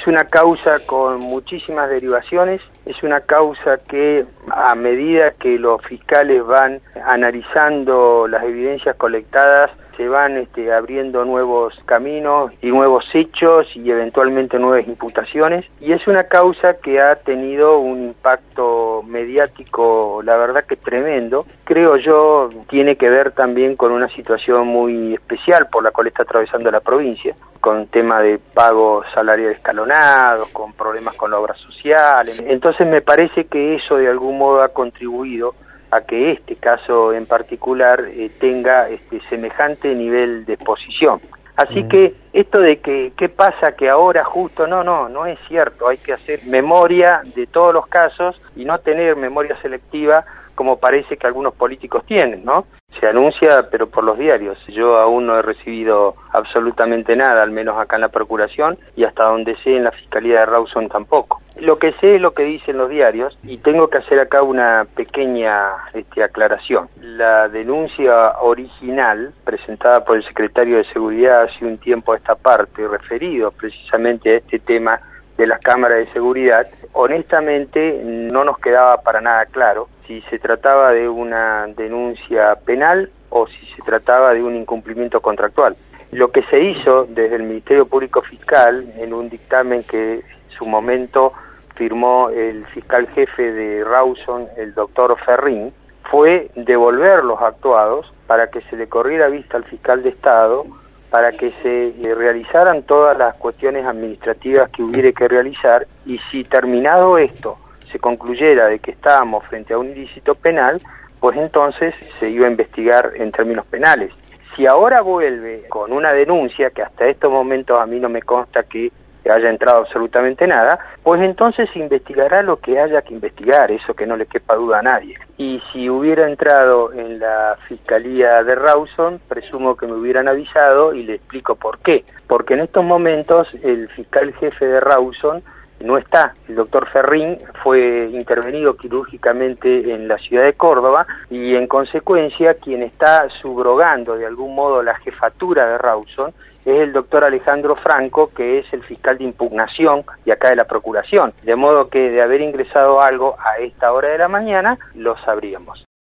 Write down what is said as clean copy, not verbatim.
Es una causa con muchísimas derivaciones, es una causa que a medida que los fiscales van analizando las evidencias colectadas, se van abriendo nuevos caminos y nuevos hechos y eventualmente nuevas imputaciones, y es una causa que ha tenido un impacto mediático, la verdad que tremendo. Creo yo tiene que ver también con una situación muy especial por la cual está atravesando la provincia, con tema de pagos salariales escalonados, con problemas con la obra social. Entonces me parece que eso de algún modo ha contribuido a que este caso en particular tenga semejante nivel de exposición. Así que esto de que qué pasa que ahora justo, no es cierto. Hay que hacer memoria de todos los casos y no tener memoria selectiva como parece que algunos políticos tienen, ¿no? Se anuncia, pero por los diarios. Yo aún no he recibido absolutamente nada, al menos acá en la Procuración, y hasta donde sé en la Fiscalía de Rawson tampoco. Lo que sé es lo que dicen los diarios, y tengo que hacer acá una pequeña aclaración. La denuncia original, presentada por el secretario de Seguridad hace un tiempo a esta parte, referido precisamente a este tema de las cámaras de seguridad, honestamente no nos quedaba para nada claro si se trataba de una denuncia penal o si se trataba de un incumplimiento contractual. Lo que se hizo desde el Ministerio Público Fiscal, en un dictamen que en su momento firmó el fiscal jefe de Rawson, el doctor Ferrín, fue devolver los actuados para que se le corriera vista al fiscal de Estado, para que se realizaran todas las cuestiones administrativas que hubiera que realizar, y si terminado esto se concluyera de que estábamos frente a un ilícito penal, pues entonces se iba a investigar en términos penales. Si ahora vuelve con una denuncia, que hasta estos momentos a mí no me consta que haya entrado absolutamente nada, pues entonces se investigará lo que haya que investigar, eso que no le quepa duda a nadie. Y si hubiera entrado en la Fiscalía de Rawson, presumo que me hubieran avisado y le explico por qué. Porque en estos momentos el fiscal jefe de Rawson no está. El doctor Ferrín fue intervenido quirúrgicamente en la ciudad de Córdoba y en consecuencia quien está subrogando de algún modo la jefatura de Rawson es el doctor Alejandro Franco, que es el fiscal de impugnación de acá de la Procuración. De modo que de haber ingresado algo a esta hora de la mañana, lo sabríamos.